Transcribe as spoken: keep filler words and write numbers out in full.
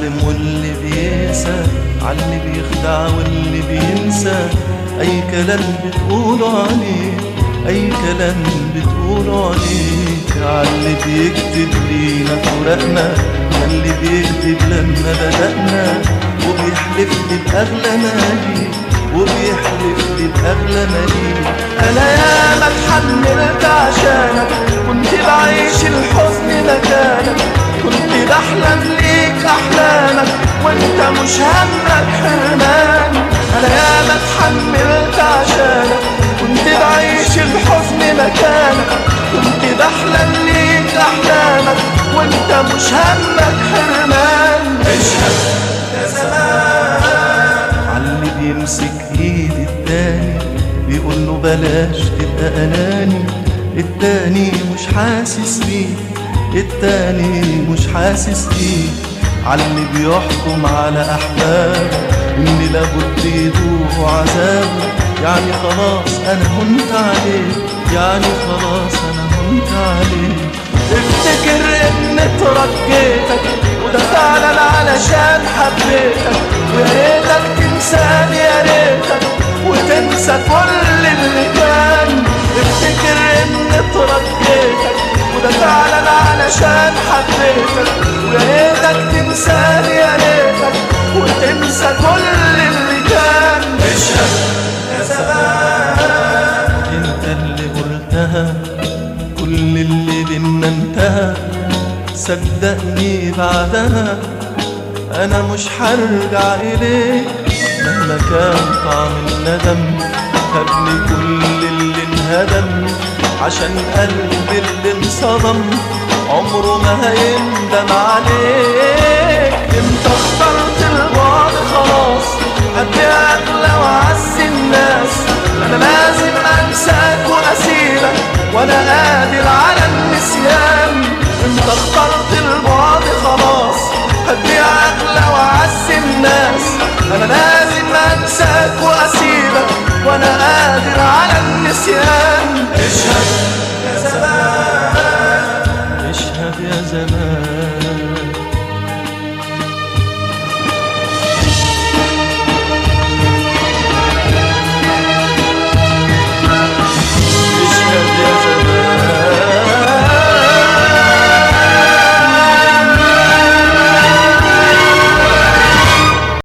بيظلم واللي بيقسى، عاللي بيخدع واللي بينسى. أي كلام بتقوله عليه، أي كلام بتقوله عليه. عاللي بيكتب لينا فراقنا، عاللي بيكتب لما بدأنا. وبيحلف لي بأغلى مالي، وبيحلف لي بأغلى مالي. أنا ياما اتحملت عشانك، كنت بعيش الحزن مكانك. كنت بحلم ليك أحلامك، وانت مش همك حرمان. أنا ياما اتحملت عشانك، كنت بعيش الحزن مكانك. كنت بحلم ليك أحلامك، وانت مش همك حرمان. اشهد يا زمان عاللي بيمسك ايد التاني، بيقول له بلاش تبقى أناني. التاني مش حاسس بيه، التاني مش حاسس بيه. عاللي بيحكم على أحبابه إن لابد يدوق عذابه. يعني خلاص أنا هنت عليه، يعني خلاص أنا هنت عليه. افتكر إن ترجيتك، وده فعلا علشان حبيتك. ويا ريتك تنساني، يا ريتك وتنسى كل اللي كان. افتكر إن ترجيتك، وده فعلا علشان حبيتك. ويا ريتك تنساني، يا ريتك وتنسى كل اللي كان. اشهد يا زمان انت اللي قلتها، كل اللي بينا انتهى. صدقني بعدها انا مش هرجع اليك، مهما كان طعم الندم. هبني كل اللي انهدم، عشان قلبي اللي انصدم عمره ما هيندم عليك. انت اخترت البعد خلاص، قد اغلى وعز الناس. انا لازم انساك واسيبك، وانا قادر على النسيان. انت اخترت البعد خلاص، قد اغلى وعز الناس. انا لازم انساك واسيبك، وانا قادر على النسيان.